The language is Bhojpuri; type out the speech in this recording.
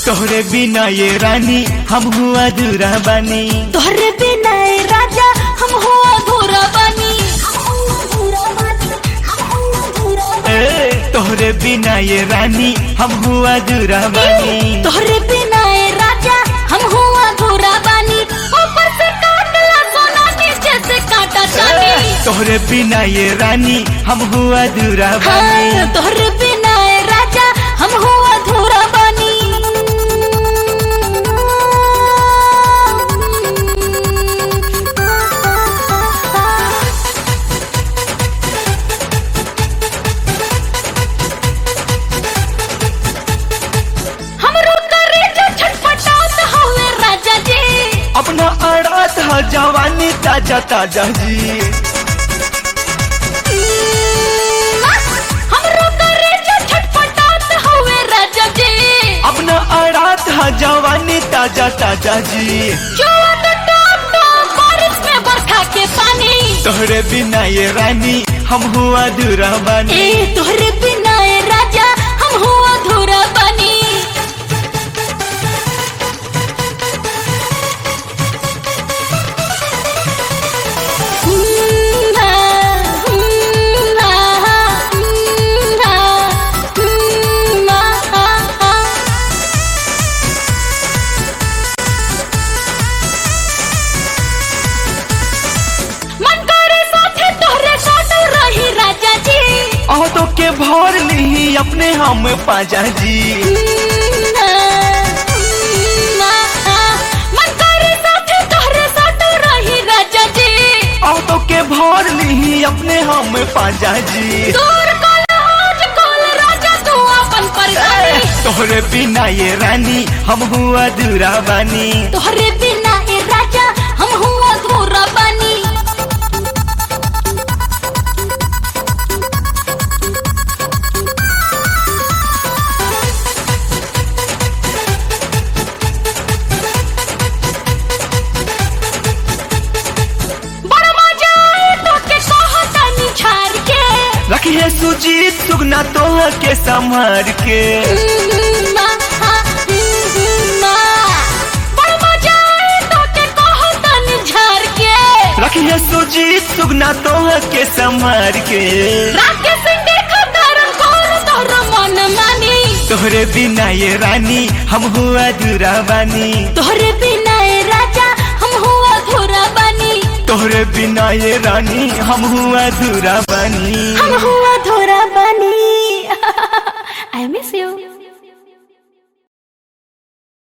तोहरे बिना ये रानी हम हुआ अधूरा बानी। तोहरे बिना ए राजा हम हुआ अधूरा बानी। तोहरे बिना ये रानी हम हुआ अधूरा बानी। तोहरे बिना ए राजा हम हुआ अधूरा बानी। ऊपर से काटला सोना नीचे से काटा चांदी। तोहरे बिना ये रानी हम हुआ अधूरा बानी। हाँ, तोहरे बिना ए राजा हम हुआ अधूरा बानी। अपना अड़ात है जवानी ताजा ताजा जी। हमरो करे जो छटपटात हुए राजा जी। अपना अड़ात है जवानी ताजा ताजा जी। जो टॉप टॉप बारिश में बरखा के पानी। तोहरे बिना ये रानी हम हुआ अधूरा बानी। तोहरे बिना ए राजा हम हुआ अधूरा बानी। तो के भर ली अपने हम पाजा जी। मन करे साथे तोहरे साथ रही राजा जी। तो के भर ली अपने हम पाजा जी। दूर आज कॉल राजा तू अपन परगानी। तोहरे बिना ये रानी हम हुआ अधूरा बानी। तोहरे बिना ए राजा हम हुआ अधूरा बानी। रखिए सुजीत सुगना तोह के संभार के। रखिए सुजीत सुगना तोह के संभार के। तोहरे बिना ये रानी हम हुआ अधूरा बानी। तोहरे बिना ए राजा हम हुआ अधूरा बानी। तोहरे बिना ये रानी हम हुआ अधूरा बानी। हम हुआ